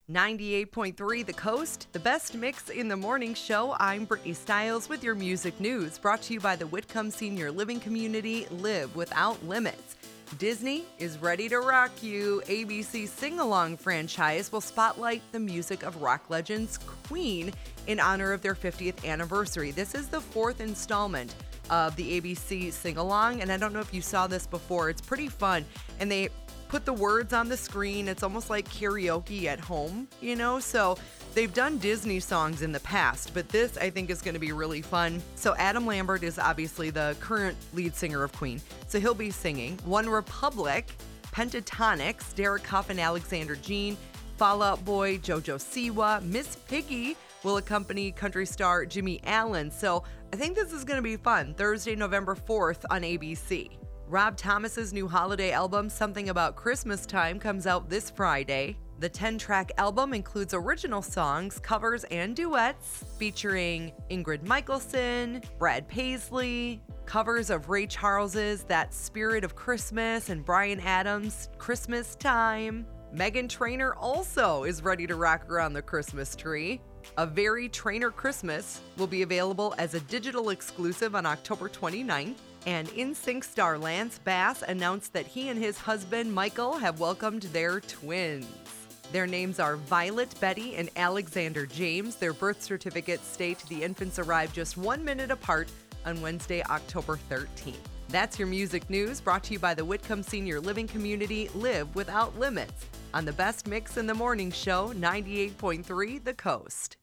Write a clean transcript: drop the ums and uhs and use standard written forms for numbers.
98.3 The Coast, the best mix in the morning show. I'm Brittany Stiles with your music news, brought to you by the Whitcomb Senior Living Community. Live without limits. Disney is ready to rock you. ABC's sing-along franchise will spotlight the music of rock legends Queen in honor of their 50th anniversary. This is the fourth installment of the ABC sing-along, and I don't know if you saw this before. It's pretty fun, and they put the words on the screen. It's almost like karaoke at home, so they've done Disney songs in the past, but this I think is going to be really fun. So Adam Lambert is obviously the current lead singer of Queen, so he'll be singing. One Republic, Pentatonix, Derek Huff and Alexander Jean, Fall Out Boy, JoJo Siwa, Miss Piggy will accompany country star Jimmy Allen. So I think this is going to be fun. Thursday, November 4th on ABC. Rob Thomas's new holiday album, Something About Christmas Time, comes out this Friday. The 10-track album includes original songs, covers, and duets featuring Ingrid Michaelson, Brad Paisley, covers of Ray Charles's That Spirit of Christmas and Bryan Adams' Christmas Time. Meghan Trainor also is ready to rock around the Christmas tree. A Very Trainor Christmas will be available as a digital exclusive on October 29th. And NSYNC star Lance Bass announced that he and his husband Michael have welcomed their twins. Their names are Violet Betty and Alexander James. Their birth certificates state the infants arrived just 1 minute apart on Wednesday, October 13th. That's your music news, brought to you by the Whitcomb Senior Living Community. Live without limits on the best mix in the morning show, 98.3 The Coast.